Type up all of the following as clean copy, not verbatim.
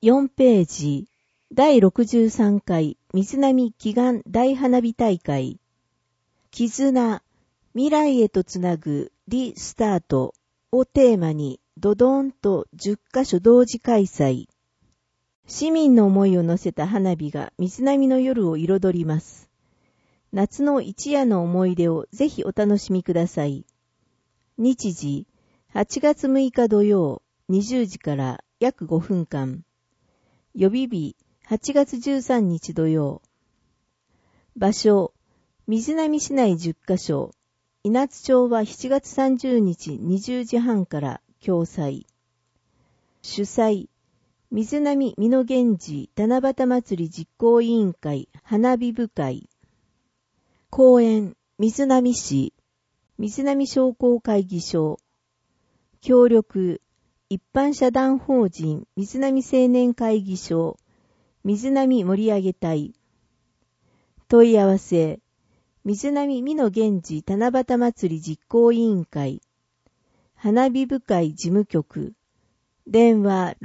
4ページ、第63回水波祈願大花火大会。絆、未来へとつなぐリスタートをテーマにドドーンと10カ所同時開催。市民の思いを乗せた花火が水波の夜を彩ります。夏の一夜の思い出をぜひお楽しみください。日時、8月6日土曜、20時から約5分間。予備日、8月13日土曜。場所、水波市内10カ所。稲津町は7月30日20時半から共催。主催、水波美濃源氏七夕祭り実行委員会花火部会。公演、水波市、水波商工会議所。協力、一般社団法人水波青年会議所、水波盛上隊。問い合わせ、水波美濃源氏七夕祭り実行委員会、花火部会事務局、電話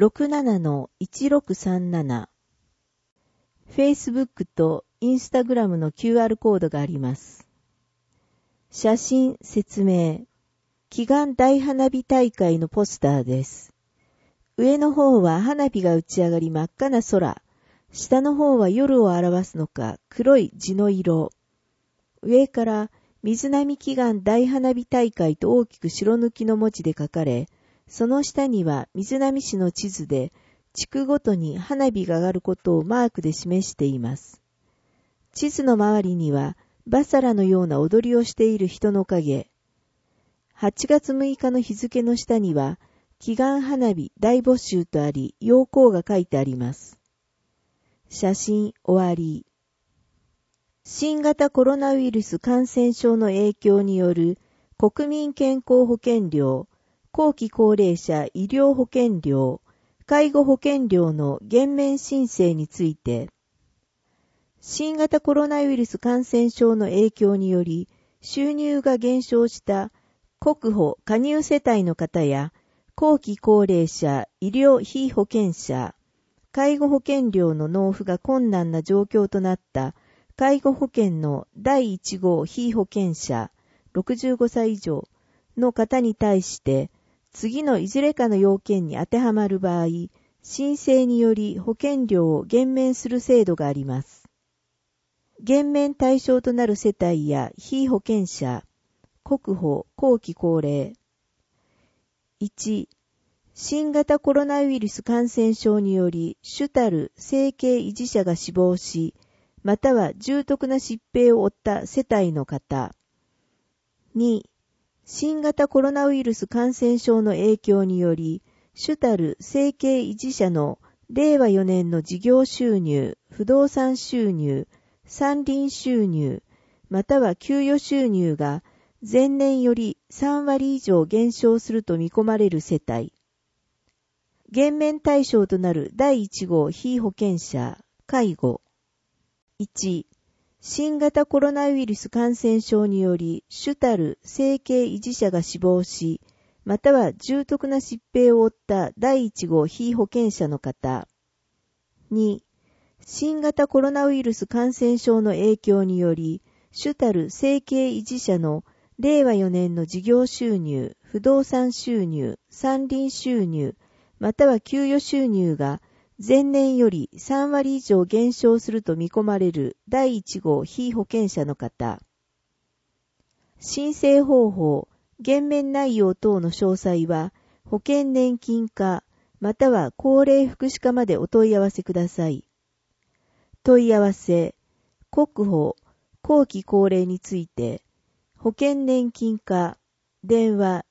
67-1637。Facebook と Instagram の QR コードがあります。写真説明。祈願大花火大会のポスターです。上の方は花火が打ち上がり真っ赤な空。下の方は夜を表すのか黒い地の色。上から水波祈願大花火大会と大きく白抜きの文字で書かれ、その下には水波市の地図で地区ごとに花火が上がることをマークで示しています。地図の周りにはバサラのような踊りをしている人の影。8月6日の日付の下には祈願花火大募集とあり、要項が書いてあります。写真終わり。新型コロナウイルス感染症の影響による国民健康保険料、後期高齢者医療保険料、介護保険料の減免申請について、新型コロナウイルス感染症の影響により収入が減少した国保加入世帯の方や後期高齢者医療被保険者、介護保険料の納付が困難な状況となった介護保険の第1号被保険者65歳以上の方に対して次のいずれかの要件に当てはまる場合、申請により保険料を減免する制度があります。減免対象となる世帯や被保険者、国保後期高齢。1、新型コロナウイルス感染症により主たる生計維持者が死亡し、または重篤な疾病を負った世帯の方。2、新型コロナウイルス感染症の影響により、主たる生計維持者の令和4年の事業収入、不動産収入、山林収入、または給与収入が前年より3割以上減少すると見込まれる世帯。減免対象となる第1号被保険者、介護。1、新型コロナウイルス感染症により主たる生計維持者が死亡し、または重篤な疾病を負った第1号被保険者の方。2、新型コロナウイルス感染症の影響により主たる生計維持者の令和4年の事業収入、不動産収入、山林収入、または給与収入が前年より3割以上減少すると見込まれる第1号被保険者の方。申請方法、減免内容等の詳細は保険年金課または高齢福祉課までお問い合わせください。問い合わせ、国保、後期高齢について、保険年金課、電話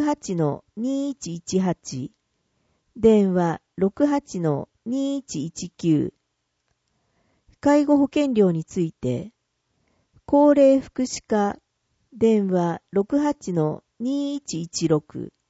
68-2118、電話 68-2119。介護保険料について、高齢福祉課、電話 68-2116。